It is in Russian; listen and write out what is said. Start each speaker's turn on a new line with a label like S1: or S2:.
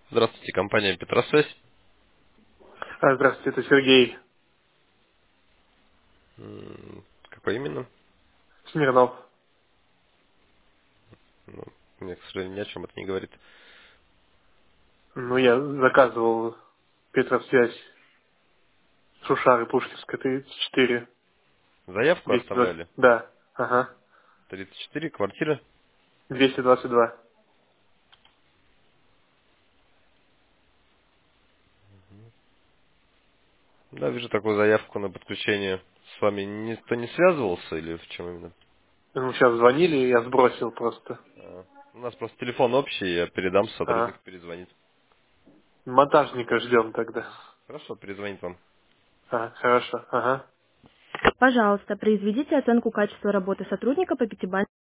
S1: Здравствуйте, компания Петросвязь.
S2: Здравствуйте, это Сергей
S1: Какой именно?
S2: Смирнов.
S1: Ну, мне, к сожалению, ни о чем это не говорит.
S2: Ну, я заказывал Петросвязь Шушары Пушкинская 34
S1: Заявку
S2: 220.
S1: оставляли.
S2: Да, ага.
S1: 34, квартира.
S2: 222.
S1: Да, вижу такую заявку на подключение. С вами никто не связывался или в чем именно?
S2: Ну, сейчас звонили, я сбросил просто.
S1: У нас просто телефон общий, я передам,
S2: А,
S1: сотрудник перезвонит.
S2: монтажника ждем тогда.
S1: Хорошо, перезвонит вам.
S2: Хорошо, ага.
S3: Пожалуйста, произведите оценку качества работы сотрудника по пятибалльной